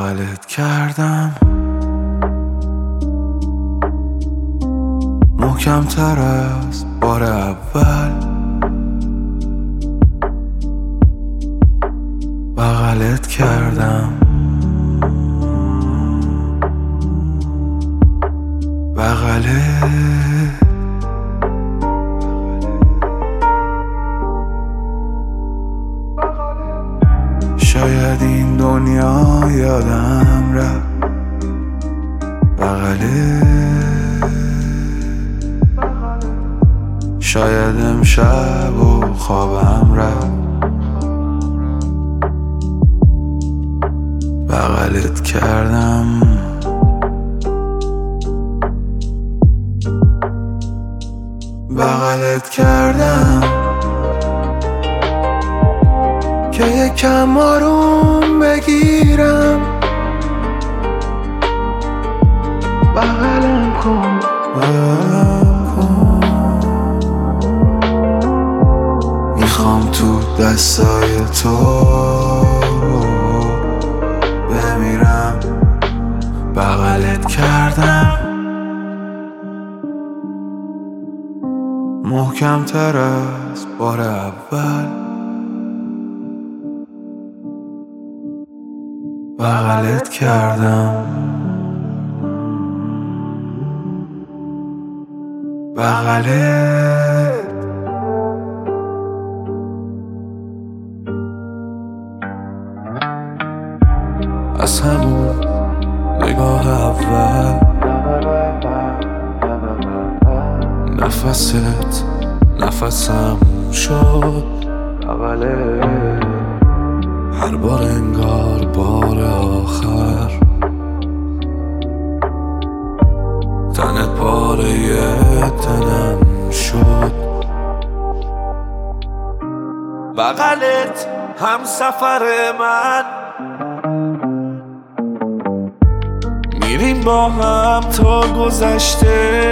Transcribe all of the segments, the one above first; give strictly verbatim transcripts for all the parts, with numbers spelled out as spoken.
بغلت کردم محکم تر از بار اول، بغلت کردم بغلت. شاید این دنیا یادم رفت بغلت، شاید امشب و خوابم رفت بغلت کردم بغلت کردم که یکم آروم بگیرم. بغلم کن بغلم کن، میخوام تو دستای تو بمیرم. بغلت کردم محکم تر از بار اول، بغلت کردم بغلت. از همون نگاه اول نفست نفسم شد بغلت، هر بار انگار بار آخر تنت پاره تنم شد. بغلت هم سفر من، میریم با هم تا گذشته،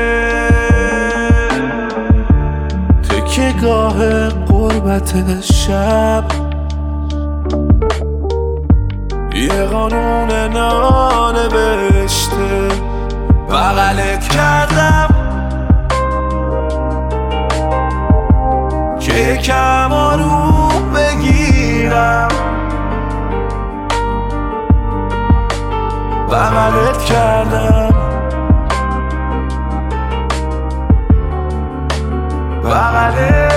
تکیه گاه قربت شب، یه قانون نانوشته. بغلت کردم که یکم آروم بگیرم. بغلت کردم بغلت